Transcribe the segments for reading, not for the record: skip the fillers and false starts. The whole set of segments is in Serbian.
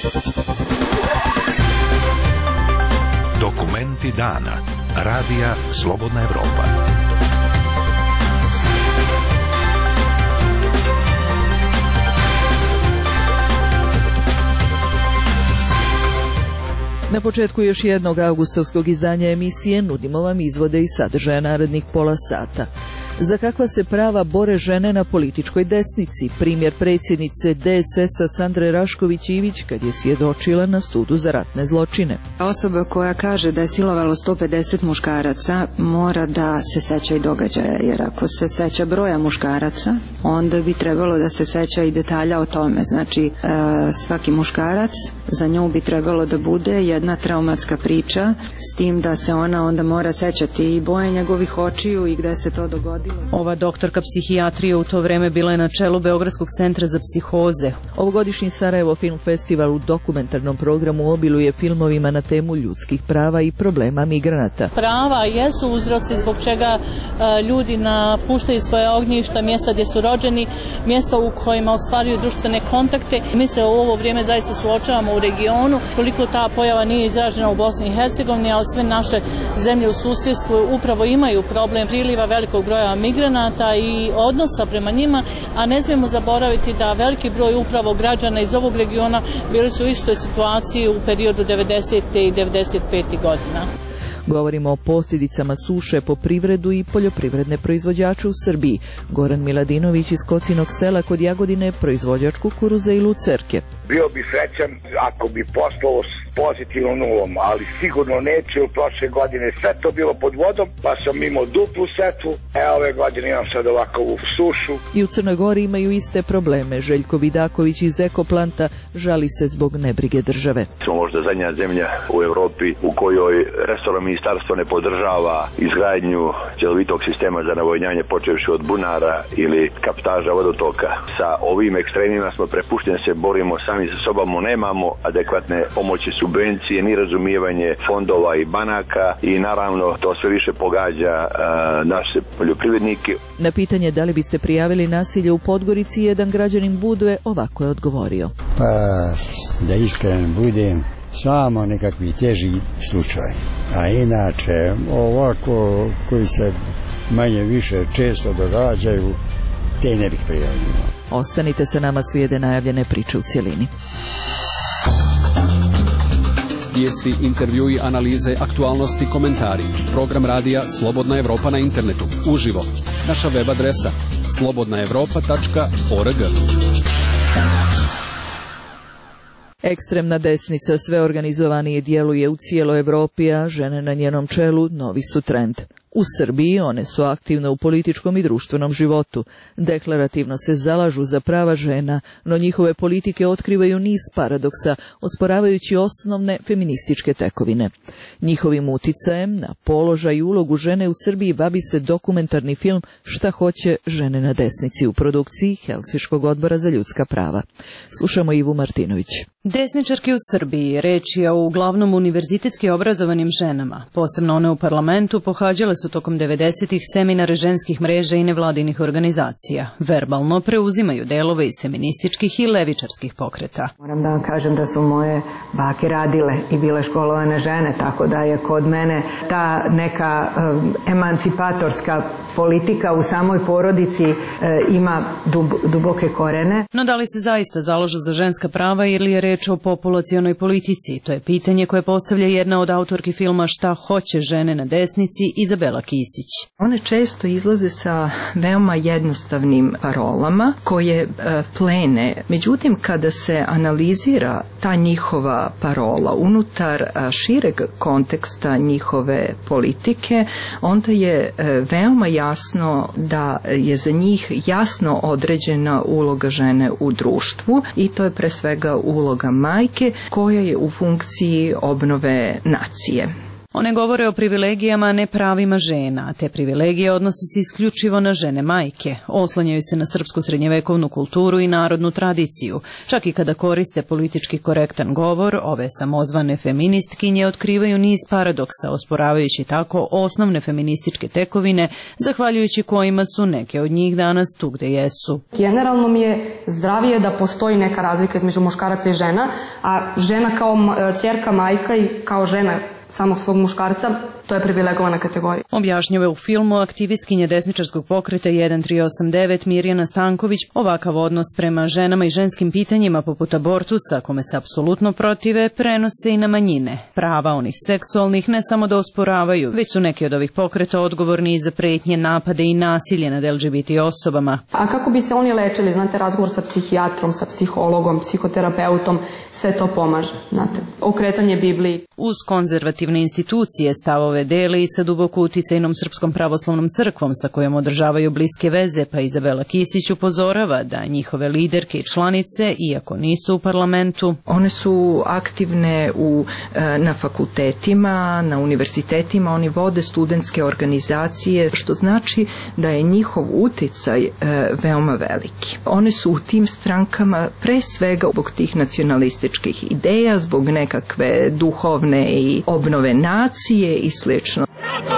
Dokumenti dana. Radija Slobodna Evropa. Na početku još jednog avgustovskog izdanja emisije nudimo vam izvode i sadržaja narednih pola sata. Za kakva se prava bore žene na političkoj desnici? Primjer predsjednice DSS-a Sandre Rašković-Ivić kad je svjedočila na sudu za ratne zločine. Osoba koja kaže da je silovalo 150 muškaraca mora da se seća i događaja, jer ako se seća broja muškaraca, onda bi trebalo da se seća i detalja o tome. Znači, svaki muškarac, za nju bi trebalo da bude jedna traumatska priča, s tim da se ona onda mora sećati i boje njegovih očiju i gde se to dogodilo. Ova doktorka psihijatrije u to vreme bila je na čelu Beogradskog centra za psihoze. Ovogodišnji Sarajevo Film Festival u dokumentarnom programu obiluje filmovima na temu ljudskih prava i problema migranata. Prava jesu uzroci zbog čega ljudi napuštaju svoje ognjišta, mjesta gdje su rođeni, mjesta u kojima ostvaruju društvene kontakte. Mi se u ovo vrijeme zaista suočavamo u regionu. Koliko ta pojava nije izražena u Bosni i Hercegovini, ali sve naše zemlje u susjedstvu upravo imaju problem priliva velikog broja migranata i odnosa prema njima, a ne smijemo zaboraviti da veliki broj upravo građana iz ovog regiona bili su u istoj situaciji u periodu 90. i 95. godina. Govorimo o posljedicama suše po privredu i poljoprivredne proizvođače u Srbiji. Goran Miladinović iz Kocinog sela kod Jagodine, proizvođač kukuruza i lucerke. Bio bi srećan ako bi poslovao s pozitivnom nulom, ali sigurno neće. U prošle godine sve to bilo pod vodom, pa sam imao duplu setvu, ove godine imam sad ovakvu sušu. I u Crnoj Gori imaju iste probleme. Željko Vidaković iz Ekoplanta žali se zbog nebrige države. Smo možda zadnja zemlja u Evropi u kojoj resorno ministarstvo ne podržava izgradnju cjelovitog sistema za navodnjanje počevši od bunara ili kaptaža vodotoka. Sa ovim ekstremima smo prepušteni, se borimo sami sa sobom, nemamo adekvatne pomoći, subvencije, ni razumijevanje fondova i banaka i naravno to sve više pogađa naše poljoprivrednike. Na pitanje da li biste prijavili nasilje u Podgorici, jedan građanin Budve ovako je odgovorio. Pa, da iskren budem, samo nekakvi teži slučaj. A inače, ovako koji se manje više često događaju, te ne bih prijavio. Ostanite sa nama, slijede najavljene priče u cjelini. Vijesti, intervjui, analize, aktualnosti, komentari. Program radija Slobodna Evropa na internetu. Uživo. Naša web adresa slobodnaevropa.org. Ekstremna desnica sve organizovanije djeluje u cijeloj Evropi, a žene na njenom čelu novi su trend. U Srbiji one su aktivne u političkom i društvenom životu. Deklarativno se zalažu za prava žena, no njihove politike otkrivaju niz paradoksa, osporavajući osnovne feminističke tekovine. Njihovim uticajem na položaj i ulogu žene u Srbiji bavi se dokumentarni film Šta hoće žene na desnici u produkciji Helsinškog odbora za ljudska prava. Slušamo Ivu Martinović. Desničarke u Srbiji, reč je o uglavnom univerzitetski obrazovanim ženama. Posebno one u parlamentu pohađale su tokom 90-ih seminare ženskih mreža i nevladinih organizacija. Verbalno preuzimaju delove iz feminističkih i levičarskih pokreta. Moram da vam kažem da su moje bake radile i bile školovane žene, tako da je kod mene ta neka emancipatorska politika u samoj porodici ima duboke korene. No da li se zaista zalažu za ženska prava ili je reč o populacionoj politici? To je pitanje koje postavlja jedna od autorki filma Šta hoće žene na desnici, Izabela Kisić. One često izlaze sa veoma jednostavnim parolama koje plene. Međutim, kada se analizira ta njihova parola unutar šireg konteksta njihove politike, onda je veoma jasno da je za njih jasno određena uloga žene u društvu i to je pre svega uloga majke koja je u funkciji obnove nacije. One govore o privilegijama, a ne pravima žena. Te privilegije odnose se isključivo na žene majke. Oslanjaju se na srpsku srednjevekovnu kulturu i narodnu tradiciju. Čak i kada koriste politički korektan govor, ove samozvane feministkinje otkrivaju niz paradoksa, osporavajući tako osnovne feminističke tekovine, zahvaljujući kojima su neke od njih danas tu gde jesu. Generalno mi je zdravije da postoji neka razlika između muškaraca i žena, a žena kao ćerka, majka i kao žena samog svog muškarca, to je privilegovana kategorija. Objašnjava u filmu aktivistkinje desničarskog pokreta 1389 Mirjana Stanković ovakav odnos prema ženama i ženskim pitanjima poput abortusa, kome se apsolutno protive, prenose i na manjine. Prava onih seksualnih ne samo da osporavaju, već su neki od ovih pokreta odgovorni i za pretnje, napade i nasilje nad LGBT osobama. A kako bi se oni lečili? Znate, razgovor sa psihijatrom, sa psihologom, psihoterapeutom, sve to pomaže. Znate, okretanje Bibliji. Uz konzervativne institucije stavove dele i sa duboko uticajnom Srpskom pravoslavnom crkvom sa kojom održavaju bliske veze, pa Izabela Kisić upozorava da njihove liderke i članice, iako nisu u parlamentu, one su aktivne na fakultetima, na univerzitetima, oni vode studentske organizacije, što znači da je njihov uticaj veoma veliki. One su u tim strankama pre svega zbog tih nacionalističkih ideja, zbog nekakve duhovne i obnove nacije i slično.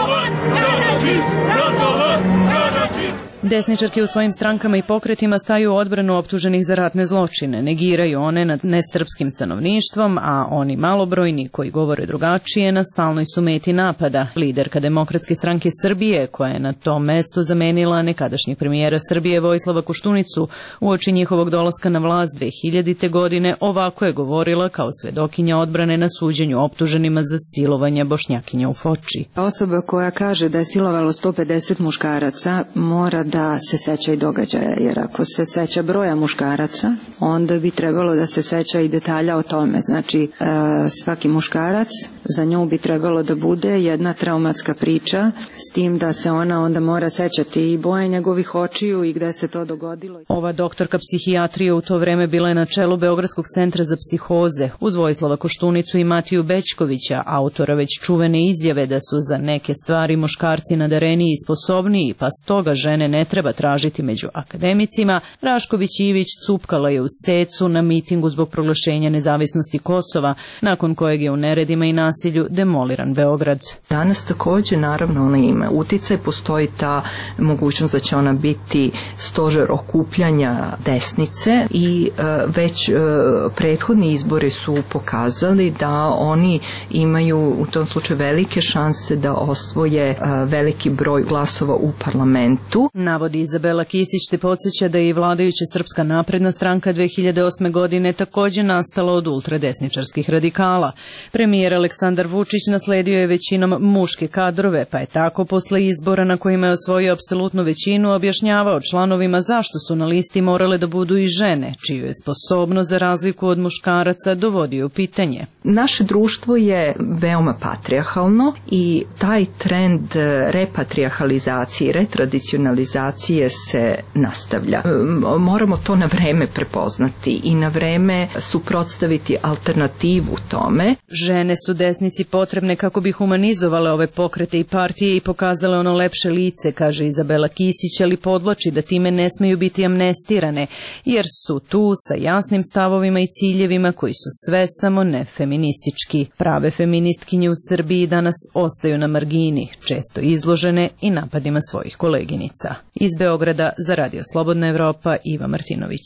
Desničarke u svojim strankama i pokretima staju u odbranu optuženih za ratne zločine, negiraju one nad nesrpskim stanovništvom, a oni malobrojni koji govore drugačije na stalnoj su meti napada. Liderka Demokratske stranke Srbije, koja je na to mesto zamenila nekadašnjeg premijera Srbije Vojislava Koštunicu uoči njihovog dolaska na vlast 2000. godine, ovako je govorila kao svedokinja odbrane na suđenju optuženima za silovanje Bošnjakinja u Foči. Osoba koja kaže da je silovalo 150 muškaraca mora da se seća i događaja, jer ako se seća broja muškaraca, onda bi trebalo da se seća i detalja o tome. Znači, svaki muškarac, za nju bi trebalo da bude jedna traumatska priča, s tim da se ona onda mora sećati i boje njegovih očiju i gde se to dogodilo. Ova doktorka psihijatrije u to vreme bila je na čelu Beogradskog centra za psihoze, uz Vojislava Koštunicu i Matiju Bećkovića, autora već čuvene izjave da su za neke stvari muškarci nadareniji i sposobniji, pa stoga žene ne treba tražiti među akademicima. Rašković Ivić cupkala je uz cecu na mitingu zbog proglašenja nezavisnosti Kosova, nakon kojeg je u neredima i nasilju demoliran Beograd. Danas također, naravno, ona ima uticaj, postoji ta mogućnost da će ona biti stožer okupljanja desnice i već prethodni izbori su pokazali da oni imaju u tom slučaju velike šanse da osvoje veliki broj glasova u parlamentu. Navodi Izabela Kisić, te podsjeća da je i vladajuća Srpska napredna stranka 2008. godine također nastala od ultradesničarskih radikala. Premijer Aleksandar Vučić nasledio je većinom muške kadrove, pa je tako posle izbora na kojima je osvojio apsolutnu većinu objašnjavao članovima zašto su na listi morale da budu i žene, čiju je sposobnost za razliku od muškaraca dovodio u pitanje. Naše društvo je veoma patrijarhalno i taj trend repatrijarhalizacije i retradicionalizacije se nastavlja. Moramo to na vreme prepoznati i na vreme suprotstaviti alternativu tome. Žene su desnici potrebne kako bi humanizovale ove pokrete i partije i pokazale ono lepše lice, kaže Izabela Kisić, ali podvlači da time ne smeju biti amnestirane, jer su tu sa jasnim stavovima i ciljevima koji su sve samo ne feministički. Prave feministkinje u Srbiji danas ostaju na margini, često izložene i napadima svojih koleginica. Iz Beograda za Radio Slobodna Evropa, Iva Martinović.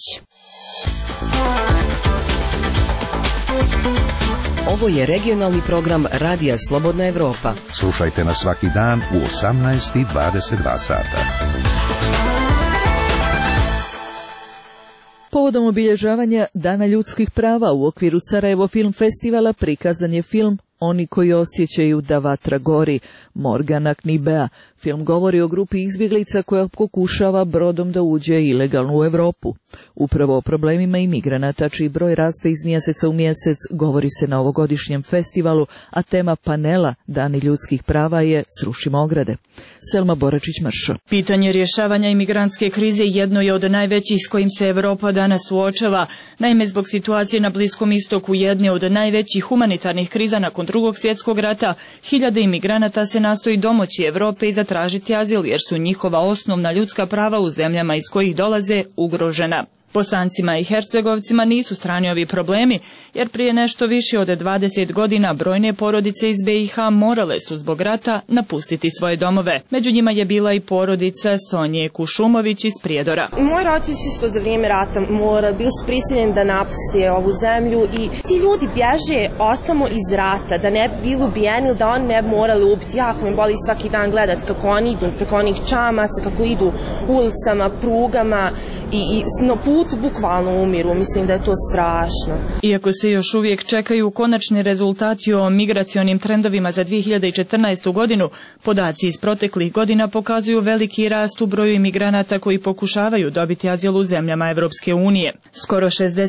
Ovo je regionalni program Radija Slobodna Evropa. Slušajte nas svaki dan u 18:22 sata. Povodom obilježavanja Dana ljudskih prava u okviru Sarajevo Film Festivala prikazan je film Oni koji osjećaju da vatra gori, Morgana Knibea. Film govori o grupi izbjeglica koja pokušava brodom da uđe ilegalno u Evropu. Upravo o problemima imigranata, čiji broj raste iz mjeseca u mjesec, govori se na ovogodišnjem festivalu, a tema panela Dani ljudskih prava je Srušimo ograde. Selma Boračić-Mršo. Pitanje rješavanja imigrantske krize jedno je od najvećih s kojim se Evropa danas suočava. Naime, zbog situacije na Bliskom istoku jedne od najvećih humanitarnih kriza nakon II. Svjetskog rata, hiljade imigranata se nastoji domoći Europe i zatražiti azil jer su njihova osnovna ljudska prava u zemljama iz kojih dolaze ugrožena. Bosancima i Hercegovcima nisu strani ovi problemi, jer prije nešto više od 20 godina brojne porodice iz BiH morale su zbog rata napustiti svoje domove. Među njima je bila i porodica Sonje Kušumović iz Prijedora. Moj roditelj isto za vrijeme rata bili su prisiljeni da napuste ovu zemlju i ti ljudi bježe otamo iz rata, da ne bi bili ubijeni ili da oni ne bi morali ubiti. Jako me boli svaki dan gledati kako oni idu preko onih čamaca, kako idu ulicama, prugama i na putu bukvalno umiru. Mislim da je to strašno. Iako se još uvijek čekaju konačni rezultati o migracionim trendovima za 2014. godinu, podaci iz proteklih godina pokazuju veliki rast u broju imigranata koji pokušavaju dobiti azil u zemljama Evropske unije. Skoro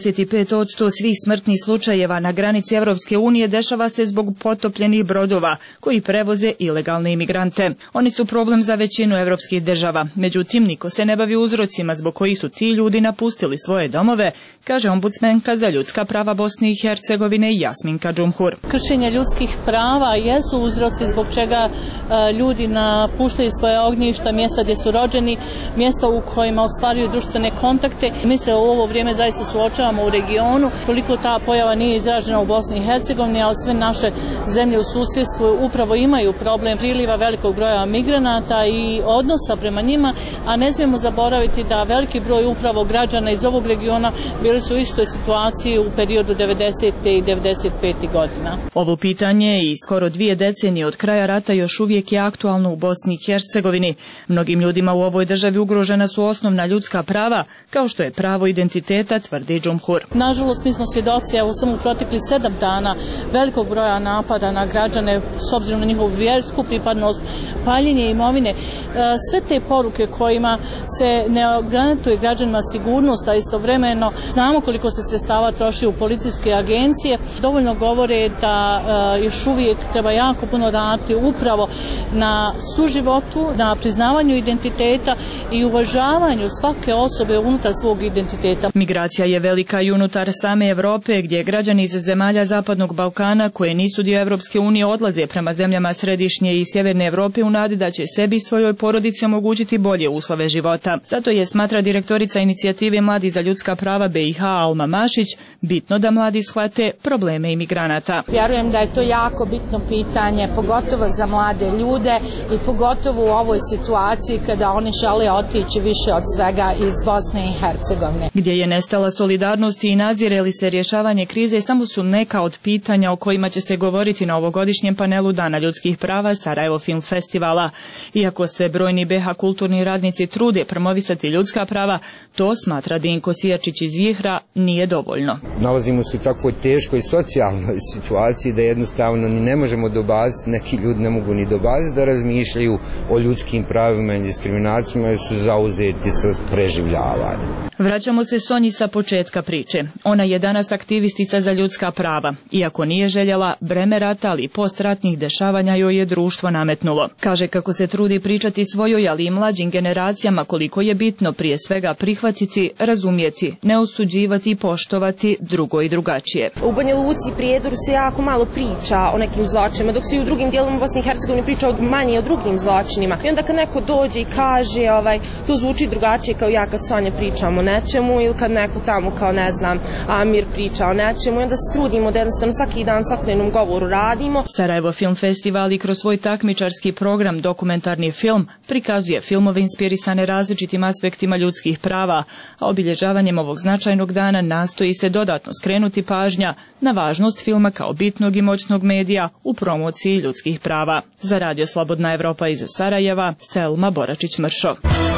65% svih smrtnih slučajeva na granici Evropske unije dešava se zbog potopljenih brodova koji prevoze ilegalne imigrante. Oni su problem za većinu evropskih država, međutim niko se ne bavi uzrocima zbog kojih su ti ljudi napustili svoje domove, kaže ombudsmenka za ljudska prava Bosne i Hercegovine Jasminka Džumhur. Kršenje ljudskih prava jesu uzroci zbog čega ljudi napuštaju svoje ognjišta, mjesta gdje su rođeni, mjesta u kojima ostvaruju društvene kontakte. Mi se u ovo vrijeme zaista suočavamo u regionu. Toliko ta pojava nije izražena u Bosni i Hercegovini, ali sve naše zemlje u susjedstvu upravo imaju problem priliva velikog broja migranata i odnosa prema njima, a ne smijemo zaboraviti da veliki broj upravo građana iz ovog regiona bili su u istoj situaciji u periodu 90. i 95. godina. Ovo pitanje i skoro 2 decenije od kraja rata još uvijek je aktualno u Bosni i Hercegovini. Mnogim ljudima u ovoj državi ugrožena su osnovna ljudska prava, kao što je pravo identiteta, tvrdi Džumhur. Nažalost, mi smo svjedoci, evo samo u proteklih 7 dana velikog broja napada na građane s obzirom na njihovu vjersku pripadnost, paljenje imovine. Sve te poruke kojima se ne garantuje građanima sigurnost, a istovremeno znamo koliko se sredstava troši u policijske agencije, dovoljno govore da još uvijek treba jako puno raditi upravo na suživotu, na priznavanju identiteta i uvažavanju svake osobe unutar svog identiteta. Migracija je velika i unutar same Europe, gdje građani iz zemalja Zapadnog Balkana koje nisu dio Evropske unije odlaze prema zemljama središnje i sjeverne Europe u nadi da će sebi i svojoj porodici omogućiti bolje uslove života. Zato je, smatra direktorica inicijative Mladi za ljudska prava BiH Alma Mašić, bitno da mladi shvate probleme imigranata. Vjerujem da je to jako bitno pitanje, pogotovo za mlade ljude i pogotovo u ovoj situaciji kada oni žele otići više od svega iz Bosne i Hercegovine. Gdje je nestala solidarnost i nazire li se rješavanje krize samo su neka od pitanja o kojima će se govoriti na ovogodišnjem panelu Dana ljudskih prava Sarajevo Film Festivala. Iako se brojni BiH kulturni radnici trude promovisati ljudska prava, to, smatra Dinko Sijačić iz Vihra, nije dovoljno. Nalazimo se u takvoj teškoj socijalnoj situaciji da jednostavno ni ne možemo dobaziti, neki ljudi ne mogu ni dobaziti da razmišljaju o ljudskim pravima i diskriminacijama jer su zauzeti sa preživljavanjem. Vraćamo se Sonji sa početka priče. Ona je danas aktivistica za ljudska prava. Iako nije željela, breme rata, ali i postratnih dešavanja joj je društvo nametnulo. Kaže kako se trudi pričati svojoj, ali i mlađim generacijama koliko je bitno prije svega prihvatiti, razumjeti, ne osuđivati i poštovati drugo i drugačije. U Banja Luci i Prijedoru se jako malo priča o nekim zločinima, dok se i u drugim dijelovima Bosne i Hercegovine priča manje o drugim zločinima. I onda kad neko dođe i kaže to zvuči drugačije kao ja kad Sonja pričam o nečemu ili kad neko tamo kao ne znam Amir priča o nečemu i onda se trudimo da jednostavno svaki dan svakodnevnom govoru radimo. Sarajevo Film Festival i kroz svoj takmičarski program Dokumentarni film prikazuje filmove inspirisane različitim aspektima ljudskih prava, a obilježavanjem ovog značajnog dana nastoji se dodatno skrenuti pažnja na važnost filma kao bitnog i moćnog medija u promociji ljudskih prava. Za Radio Slobodna Evropa iz Sarajeva, Selma Boračić-Mršo.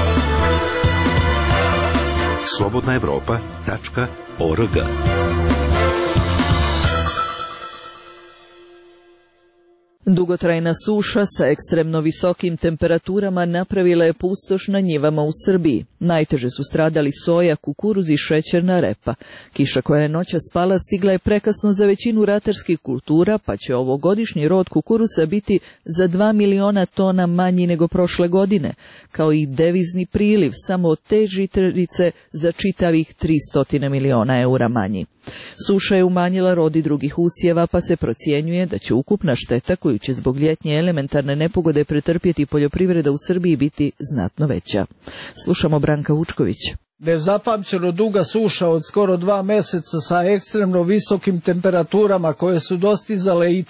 slobodnaevropa.org. Dugotrajna suša sa ekstremno visokim temperaturama napravila je pustoš na njivama u Srbiji. Najteže su stradali soja, kukuruz i šećerna repa. Kiša koja je noćas pala stigla je prekasno za većinu ratarskih kultura, pa će ovogodišnji rod kukuruza biti za 2 miliona tona manji nego prošle godine, kao i devizni priliv samo od te žitarice za čitavih 300 miliona eura manji. Suša je umanjila rod i drugih usjeva, pa se procjenjuje da će ukupna šteta koju će zbog ljetnje elementarne nepogode pretrpjeti poljoprivreda u Srbiji biti znatno veća. Slušamo Branka Vučković. Nezapamćeno duga suša od skoro 2 meseca sa ekstremno visokim temperaturama koje su dostizale i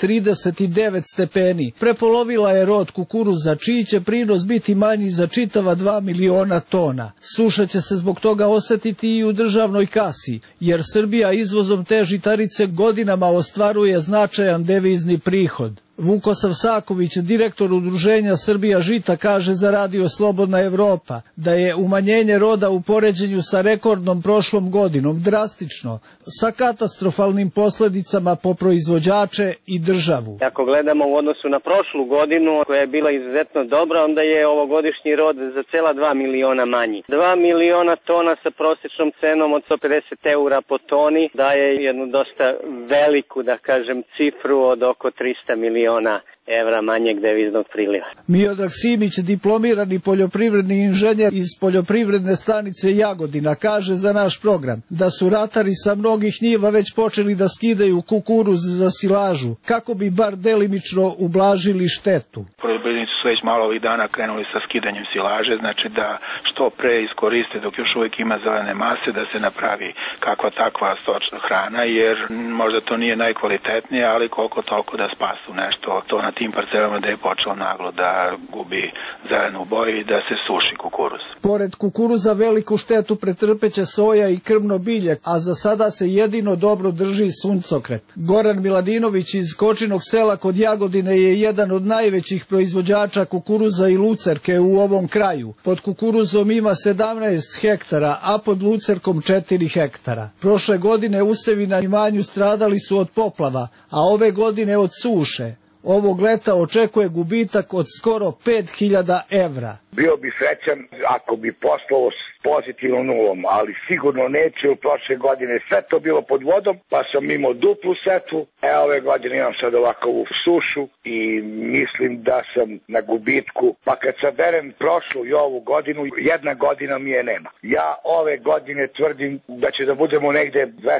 39 stepeni prepolovila je rod kukuruza, čiji će prinos biti manji za čitava 2 miliona tona. Suša će se zbog toga osetiti i u državnoj kasi, jer Srbija izvozom te žitarice godinama ostvaruje značajan devizni prihod. Vukosav Saković, direktor Udruženja Srbija žita, kaže za Radio Slobodna Evropa da je umanjenje roda u poređenju sa rekordnom prošlom godinom drastično, sa katastrofalnim posledicama po proizvođače i državu. Ako gledamo u odnosu na prošlu godinu, koja je bila izuzetno dobra, onda je ovogodišnji rod za cela 2 miliona manji. 2 miliona tona sa prosječnom cenom od 150 eura po toni daje jednu dosta veliku, da kažem, cifru od oko 300 miliona evra manjeg deviznog priliva. Miodrag Simić, diplomirani poljoprivredni inženjer iz poljoprivredne stanice Jagodina, kaže za naš program da su ratari sa mnogih njiva već počeli da skidaju kukuruz za silažu, kako bi bar delimično ublažili štetu. Poljoprivrednici su već malo ovih dana krenuli sa skidanjem silaže, znači da što pre iskoriste dok još uvijek ima zelene mase, da se napravi kakva takva stočna hrana, jer možda to nije najkvalitetnije, ali koliko toliko da spasu nešto to na tim parcelama da je počelo naglo da gubi zelenu boju i da se suši kukuruz. Pored kukuruza veliku štetu pretrpeće soja i krmno bilje, a za sada se jedino dobro drži suncokret. Goran Miladinović iz Kočinog sela kod Jagodine je jedan od najvećih proizvođača kukuruza i lucerke u ovom kraju. Pod kukuruzom ima 17 hektara, a pod lucerkom 4 hektara. Prošle godine usevi na imanju stradali su od poplava, a ove godine od suše. Ovog leta očekuje gubitak od skoro 5.000 evra. Bio bi srećan ako bi poslovao s pozitivnom nulom, ali sigurno neće. U prošle godine sve to bilo pod vodom, pa sam imao duplu setvu. Ove godine imam sad ovakvu sušu i mislim da sam na gubitku. Pa kad saberem prošlu i ovu godinu, jedna godina mi je nema. Ja ove godine tvrdim da će da budemo negde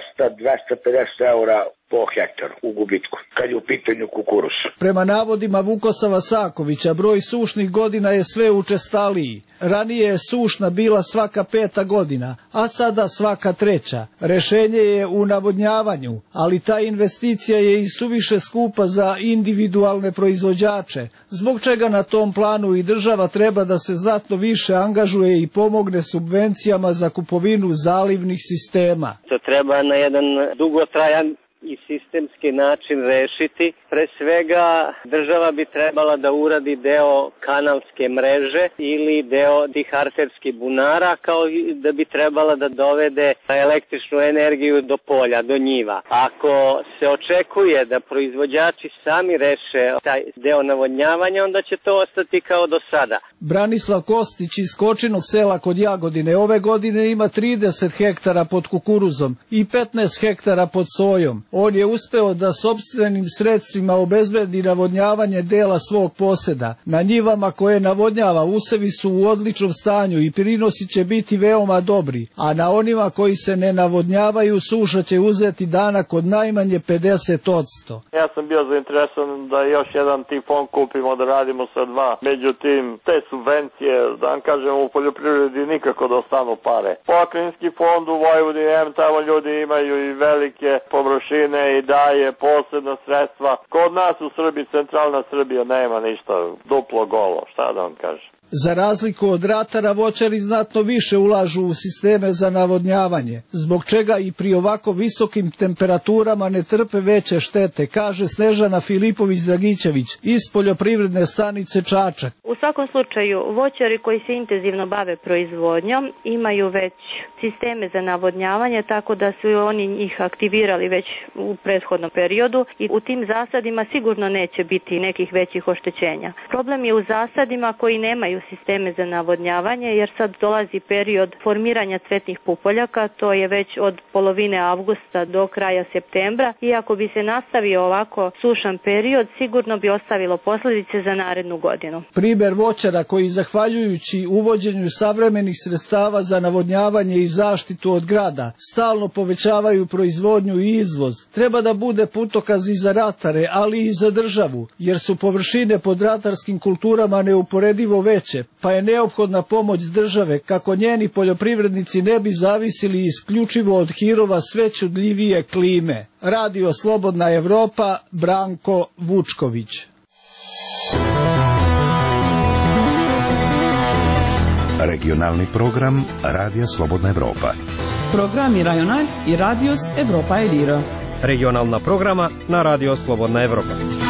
200-250 eura po hektaru u gubitku, kad je u pitanju kukuruz. Prema navodima Vukosava Sakovića, broj sušnih godina je sve učestaliji. Ranije je sušna bila svaka 5. godina, a sada svaka 3. Rešenje je u navodnjavanju, ali ta investicija je i suviše skupa za individualne proizvođače, zbog čega na tom planu i država treba da se znatno više angažuje i pomogne subvencijama za kupovinu zalivnih sistema. To treba na jedan dugotrajan i sistemski način rešiti. Pre svega država bi trebala da uradi deo kanalske mreže ili deo tih arterskih bunara, kao i da bi trebala da dovede električnu energiju do polja, do njiva. Ako se očekuje da proizvođači sami reše taj deo navodnjavanja, onda će to ostati kao do sada. Branislav Kostić iz Kočinog sela kod Jagodine ove godine ima 30 hektara pod kukuruzom i 15 hektara pod sojom. On je uspeo da sopstvenim sredstvima obezbedi navodnjavanje dela svog poseda. Na njivama koje navodnjava usevi su u odličnom stanju i prinosi će biti veoma dobri, a na onima koji se ne navodnjavaju suša će uzeti danak od najmanje 50%. Ja sam bio zainteresovan da još jedan tifon kupimo, da radimo sa 2. Međutim, te subvencije, da vam kažem, u poljoprivredi nikako da ostanu pare. Pokrajinski fond u Vojvodini, tamo ljudi imaju i velike površine i daje posebna sredstva. Kod nas u Srbiji, centralna Srbija, nema ništa, duplo golo, šta da vam kažem. Za razliku od ratara, voćari znatno više ulažu u sisteme za navodnjavanje, zbog čega i pri ovako visokim temperaturama ne trpe veće štete, kaže Snežana Filipović-Dragićević iz poljoprivredne stanice Čačak. U svakom slučaju, voćari koji se intenzivno bave proizvodnjom imaju već sisteme za navodnjavanje, tako da su oni njih aktivirali već u prethodnom periodu i u tim zasadima sigurno neće biti nekih većih oštećenja. Problem je u zasadima koji nemaju sisteme za navodnjavanje, jer sad dolazi period formiranja cvetnih pupoljaka, to je već od polovine avgusta do kraja septembra, i ako bi se nastavio ovako sušan period, sigurno bi ostavilo posljedice za narednu godinu. Primer voćara koji zahvaljujući uvođenju savremenih sredstava za navodnjavanje i zaštitu od grada stalno povećavaju proizvodnju i izvoz, treba da bude putokaz i za ratare, ali i za državu, jer su površine pod ratarskim kulturama neuporedivo veće, pa je neophodna pomoć države kako njeni poljoprivrednici ne bi zavisili isključivo od hirova sve čudljivije klime. Radio Slobodna Evropa, Branko Vučković. Regionalni program Radija Slobodna Evropa. Programi Rajonal i Radios Evropa Elira. Regionalna programa na Radio Slobodna Evropa.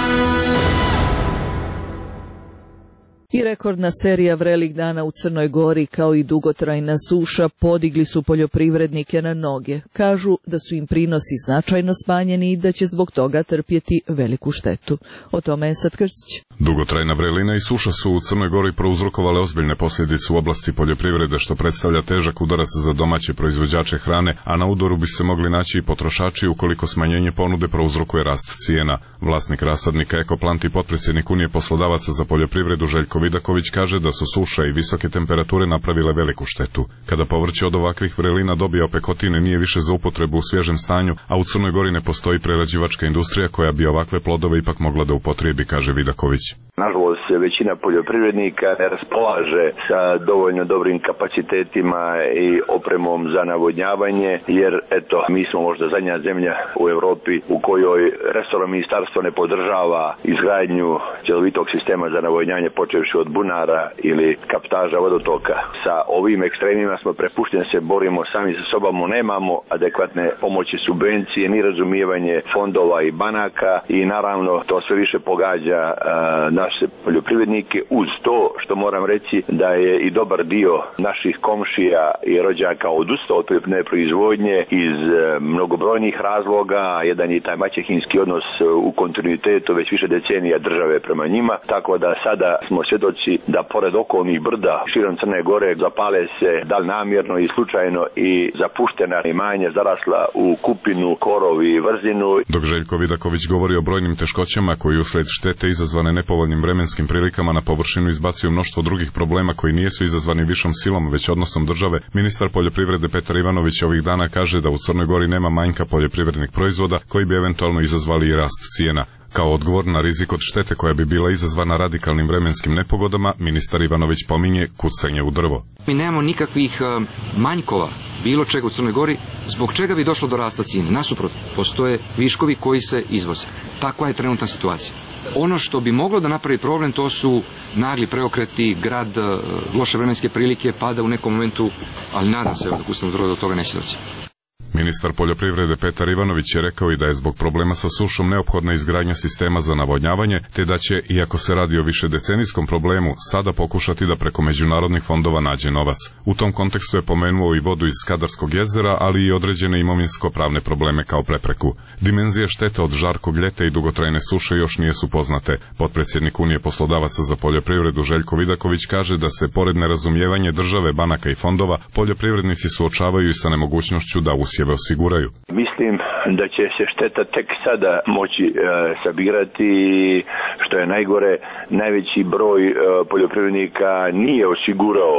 I rekordna serija vrelih dana u Crnoj Gori kao i dugotrajna suša podigli su poljoprivrednike na noge. Kažu da su im prinosi značajno smanjeni i da će zbog toga trpjeti veliku štetu. O tome je sad Krstić. Dugotrajna vrelina i suša su u Crnoj Gori prouzrokovale ozbiljne posljedice u oblasti poljoprivrede, što predstavlja težak udarac za domaće proizvođače hrane, a na udaru bi se mogli naći i potrošači ukoliko smanjenje ponude prouzrokuje rast cijena. Vlasnik rasadnika Ekoplant i potpredsjednik Unije poslodavaca za poljoprivredu Željko Vidaković kaže da su suša i visoke temperature napravile veliku štetu. Kada povrće od ovakvih vrelina dobije opekotine, nije više za upotrebu u svježem stanju, a u Crnoj Gori ne postoji prerađivačka industrija koja bi ovakve plodove ipak mogla da upotrijebi, kaže Vidaković. Nažalost, većina poljoprivrednika ne raspolaže sa dovoljno dobrim kapacitetima i opremom za navodnjavanje, jer eto, mi smo možda zadnja zemlja u Europi u kojoj resorno ministarstvo ne podržava izgradnju cjelovitog sistema za navodnjavanje, počevši od bunara ili kaptaža vodotoka. Sa ovim ekstremima smo prepušteni, se borimo sami sa sobom, nemamo adekvatne pomoći, subvencije, ni razumijevanje fondova i banaka, i naravno to sve više pogađa naše poljoprivrednike, uz to što moram reći da je i dobar dio naših komšija i rođaka odustao od poljoprivredne proizvodnje iz mnogobrojnih razloga. Jedan je taj maćehinski odnos u kontinuitetu već više decenija države prema njima, tako da sada smo svjedoci da pored okolnih brda širom Crne Gore zapale se, da li namjerno i slučajno, i zapuštena imanja zarasla u kupinu, korov i vrzinu. Dok Željko Vidaković govori o brojnim teškoćama koji usled štete izazvane nepovoljnim vremenskim prilikama na površinu izbacuju mnoštvo drugih problema koji nisu izazvani višom silom već odnosom države, ministar poljoprivrede Petar Ivanović ovih dana kaže da u Crnoj Gori nema manjka poljoprivrednih proizvoda koji bi eventualno izazvali i rast cijena. Kao odgovor na rizik od štete koja bi bila izazvana radikalnim vremenskim nepogodama, ministar Ivanović pominje kucanje u drvo. Mi nemamo nikakvih manjkova, bilo čega u Crnoj Gori, zbog čega bi došlo do rasta cijene. Nasuprot, postoje viškovi koji se izvoze. Takva je trenutna situacija. Ono što bi moglo da napravi problem, to su nagli preokreti, grad, loše vremenske prilike, pada u nekom momentu, ali nadam se da kucanje u drvo do toga neće doći. Ministar poljoprivrede Petar Ivanović je rekao i da je zbog problema sa sušom neophodna izgradnja sistema za navodnjavanje, te da će, iako se radi o višedecenijskom problemu, sada pokušati da preko međunarodnih fondova nađe novac. U tom kontekstu je pomenuo i vodu iz Skadarskog jezera, ali i određene imovinsko-pravne probleme kao prepreku. Dimenzije štete od žarkog ljeta i dugotrajne suše još nisu poznate. Potpredsjednik Unije poslodavaca za poljoprivredu Željko Vidaković kaže da se, pored nerazumijevanja države, banaka i fondova, poljoprivrednici suočavaju i sa nemogućnošću da usjeve osiguraju. Mislim da će se šteta tek sada moći sabirati, što je najgore, najveći broj poljoprivrednika nije osigurao,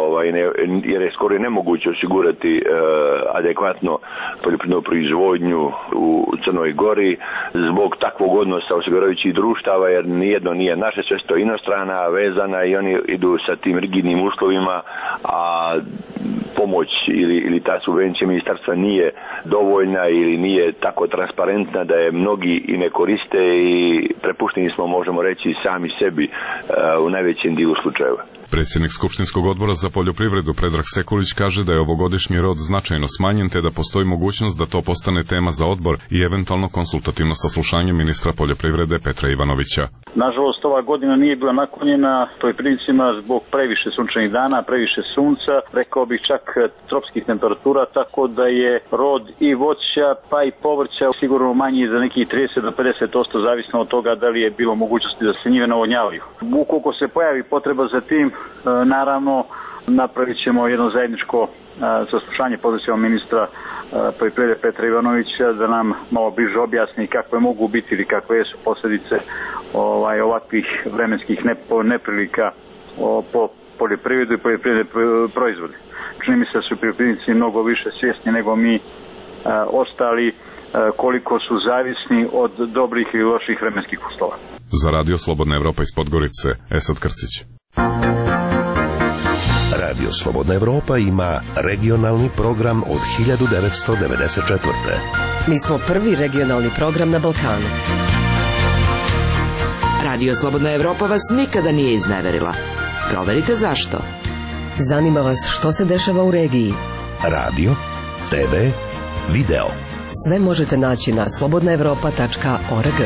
jer je skoro nemoguće osigurati adekvatno poljoprivrednu proizvodnju u Crnoj Gori zbog takvog odnosa osiguravajućih društava, jer nijedno nije naše, sve sto inostrana vezana i oni idu sa tim rigidnim uslovima, a pomoć ili ta subvencija ministarstva nije dovoljna ili nije tako transparentna da je mnogi i ne koriste, i prepušteni smo, možemo reći, sami sebi u najvećem dijelu slučajeva. Predsjednik Skupštinskog odbora za poljoprivredu Predrag Sekulić kaže da je ovogodišnji rod značajno smanjen, te da postoji mogućnost da to postane tema za odbor i eventualno konsultativno saslušanje ministra poljoprivrede Petra Ivanovića. Nažalost, ova godina nije bila naklonjena poljoprivrednicima zbog previše sunčanih dana, previše sunca, rekao bih čak višak tropskih temperatura, tako da je rod i voća pa i povrća sigurno manji za nekih 30 do 50%, zavisno od toga da li je bilo mogućnosti da se njive navodnjavaju. Ukoliko se pojavi potreba za tim, naravno napravit ćemo jedno zajedničko saslušanje, pozicijom ministra poljoprivrede Petra Ivanovića da nam malo bliže objasni kakve mogu biti ili kakve su posljedice ovakvih vremenskih neprilika po poljoprivredu i poljoprivredne proizvode. Čini mi se da su poljoprivrednici mnogo više svjesni nego mi ostali koliko su zavisni od dobrih i loših vremenskih uslova. Za Radio Slobodna Evropa iz Podgorice, Esad Krcić. Radio Slobodna Evropa ima regionalni program od 1994. Mi smo prvi regionalni program na Balkanu. Radio Slobodna Evropa vas nikada nije izneverila. Proverite zašto. Zanima vas što se dešava u regiji. Radio, TV, video. Sve možete naći na slobodnaevropa.org.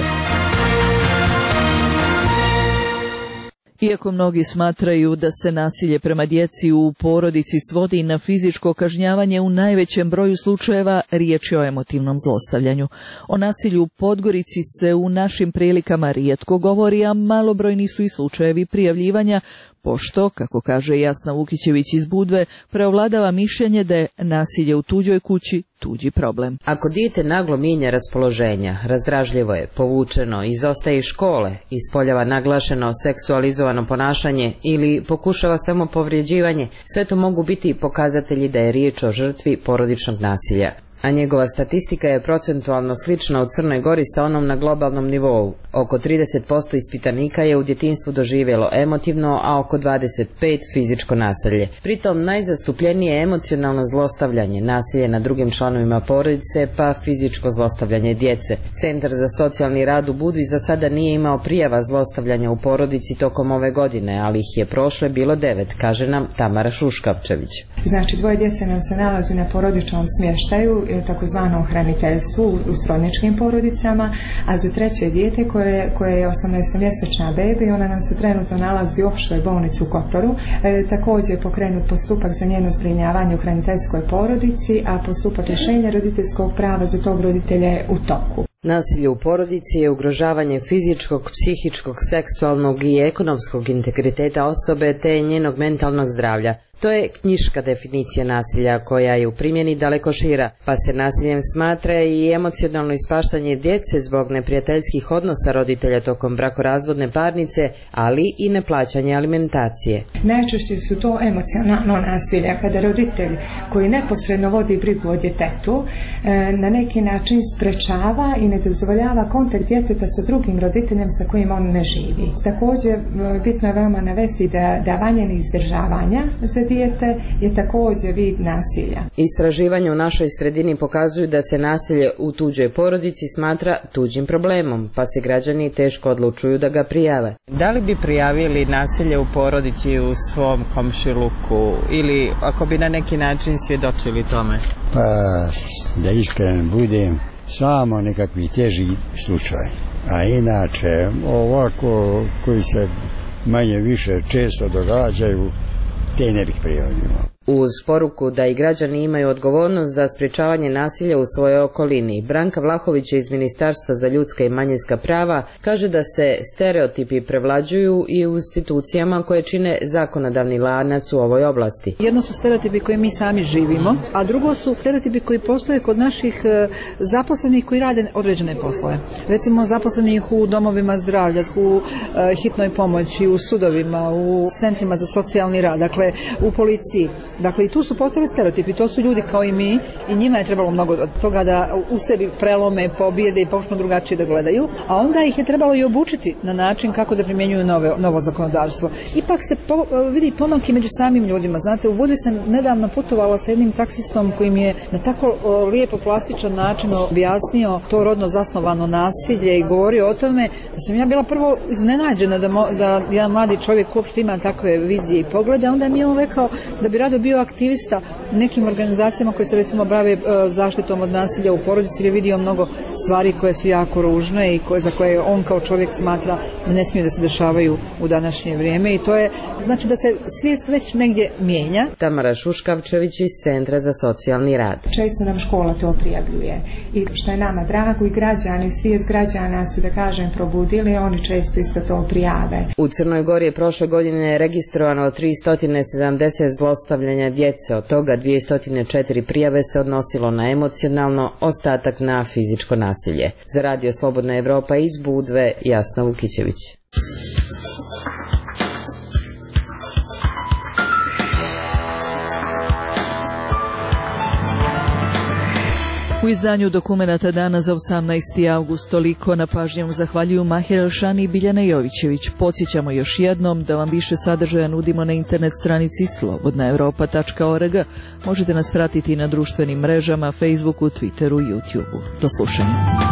Iako mnogi smatraju da se nasilje prema djeci u porodici svodi na fizičko kažnjavanje, u najvećem broju slučajeva riječ je o emotivnom zlostavljanju. O nasilju u Podgorici se u našim prilikama rijetko govori, a malobrojni su i slučajevi prijavljivanja, pošto, kako kaže Jasna Vukićević iz Budve, preovladava mišljenje da je nasilje u tuđoj kući tuđi problem. Ako dijete naglo mijenja raspoloženja, razdražljivo je, povučeno, izostaje iz škole, ispoljava naglašeno seksualizovano ponašanje ili pokušava samo povrijeđivanje, sve to mogu biti pokazatelji da je riječ o žrtvi porodičnog nasilja. A njegova statistika je procentualno slična u Crnoj Gori sa onom na globalnom nivou. Oko 30% ispitanika je u djetinjstvu doživjelo emotivno, a oko 25% fizičko nasilje. Pritom najzastupljenije je emocionalno zlostavljanje, nasilje nad drugim članovima porodice, pa fizičko zlostavljanje djece. Centar za socijalni rad u Budvi za sada nije imao prijava zlostavljanja u porodici tokom ove godine, ali ih je prošle bilo 9, kaže nam Tamara Šuškavčević. Znači, 2 djece nam se nalazi na porodičnom smještaju, takozvano hraniteljstvu u srodničkim porodicama, a za 3. dijete koje je 18-mjesečna bebi, ona nam se trenutno nalazi u opštoj bolnici u Kotoru. Također je pokrenut postupak za njeno zbrinjavanje u hraniteljskoj porodici, a postupak rješenja roditeljskog prava za tog roditelja je u toku. Nasilje u porodici je ugrožavanje fizičkog, psihičkog, seksualnog i ekonomskog integriteta osobe te njenog mentalnog zdravlja. To je knjiška definicija nasilja koja je u primjeni daleko šira, pa se nasiljem smatra i emocionalno ispaštanje djece zbog neprijateljskih odnosa roditelja tokom brakorazvodne parnice, ali i neplaćanje alimentacije. Najčešće su to emocionalno nasilje, kada roditelj koji neposredno vodi brigu o djetetu na neki način sprečava i ne dozvoljava kontakt djeteta sa drugim roditeljem sa kojim on ne živi. Također bitno je veoma navesti da davanje izdržavanja za dijete je također vid nasilja. Istraživanja u našoj sredini pokazuju da se nasilje u tuđoj porodici smatra tuđim problemom, pa se građani teško odlučuju da ga prijave. Da li bi prijavili nasilje u porodici u svom komšiluku ili ako bi na neki način svjedočili tome? Pa, da iskren budem, samo nekakvi teži slučaj. A inače, ovako koji se manje više često događaju, te ne bih prijavio. Uz poruku da i građani imaju odgovornost za sprječavanje nasilja u svojoj okolini, Branka Vlahović iz Ministarstva za ljudska i manjinska prava kaže da se stereotipi prevlađuju i u institucijama koje čine zakonodavni lanac u ovoj oblasti. Jedno su stereotipi koje mi sami živimo, a drugo su stereotipi koji postoje kod naših zaposlenih koji rade određene poslove. Recimo zaposlenih u domovima zdravlja, u hitnoj pomoći, u sudovima, u centrima za socijalni rad, dakle u policiji. Dakle, i tu su postali stereotipi, to su ljudi kao i mi i njima je trebalo mnogo od toga da u sebi prelome, pobijede i počnu drugačije da gledaju, a onda ih je trebalo i obučiti na način kako da primjenjuju novo zakonodavstvo. Ipak se vidi pomak i među samim ljudima. Znate, u Budvi sam nedavno putovala sa jednim taksistom koji mi je na tako lijepo plastičan način objasnio to rodno zasnovano nasilje i govorio o tome da sam ja bila prvo iznenađena da jedan mladi čovjek uopšte ima takve vizije i poglede, onda mi je on rekao da bi rado bio aktivista u nekim organizacijama koje se recimo bave zaštitom od nasilja u porodici, jer je vidio mnogo stvari koje su jako ružne i za koje on kao čovjek smatra da ne smiju da se dešavaju u današnje vrijeme, i to je znači da se svijest već negdje mijenja. Tamara Šuškavčević iz Centra za socijalni rad. Često nam škola to prijavljuje i što je nama drago, i građani, svijest građana se, da kažem, probudili, oni često isto to prijave. U Crnoj Gori je prošle godine registrovano 370 zlostavljanja djece, od toga 204 prijave se odnosilo na emocionalno, ostatak na fizičko nasilje. Za Radio Slobodna Evropa iz Budve, Jasna Vukićević. U izdanju dokumenata dana za 18. august toliko. Na pažnjom zahvaljuju Mahir Elšani i Biljana Jovićević. Podsjećamo još jednom da vam više sadržaja nudimo na internet stranici slobodnaevropa.org. Možete nas pratiti na društvenim mrežama, Facebooku, Twitteru i YouTubeu. Do slušanja.